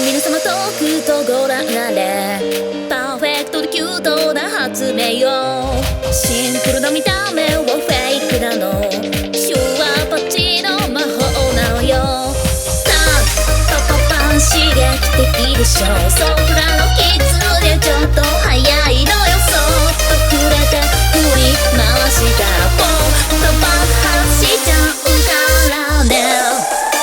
皆様とくとご覧あれ、パーフェクトでキュートな発明よ。シンプルな見た目はフェイクなの、シュワパチの魔法なのよ。さあパパパン刺激的でしょ。空のキツネちょっと早いのよ。そっと触れて振り回したらポンと爆発しちゃうからね。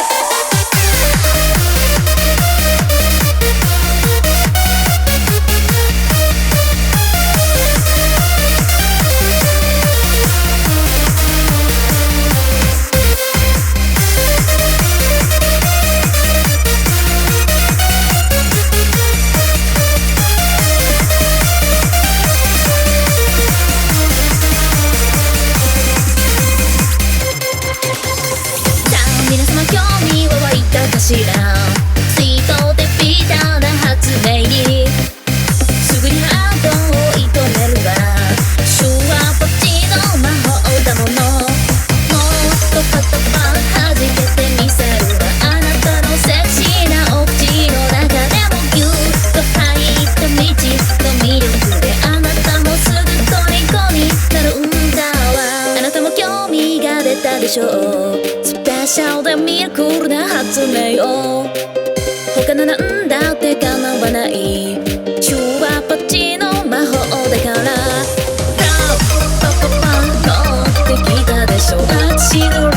皆様興味は湧いたかしら。スイートでビターな発明にすぐにハートを射止めるわ。シュワポチの魔法だもの。もっとパタパン弾けてみせるわ。あなたのセクシーなお口の中でもギュッと入った未知の魅力で、あなたもすぐ虜になるんだわ。あなたも興味が出たでしょう。スペシャルでミラクルな発明を、他のなんだって叶わないシュワパチの魔法だから。パパパン乗ってきたでしょ。私の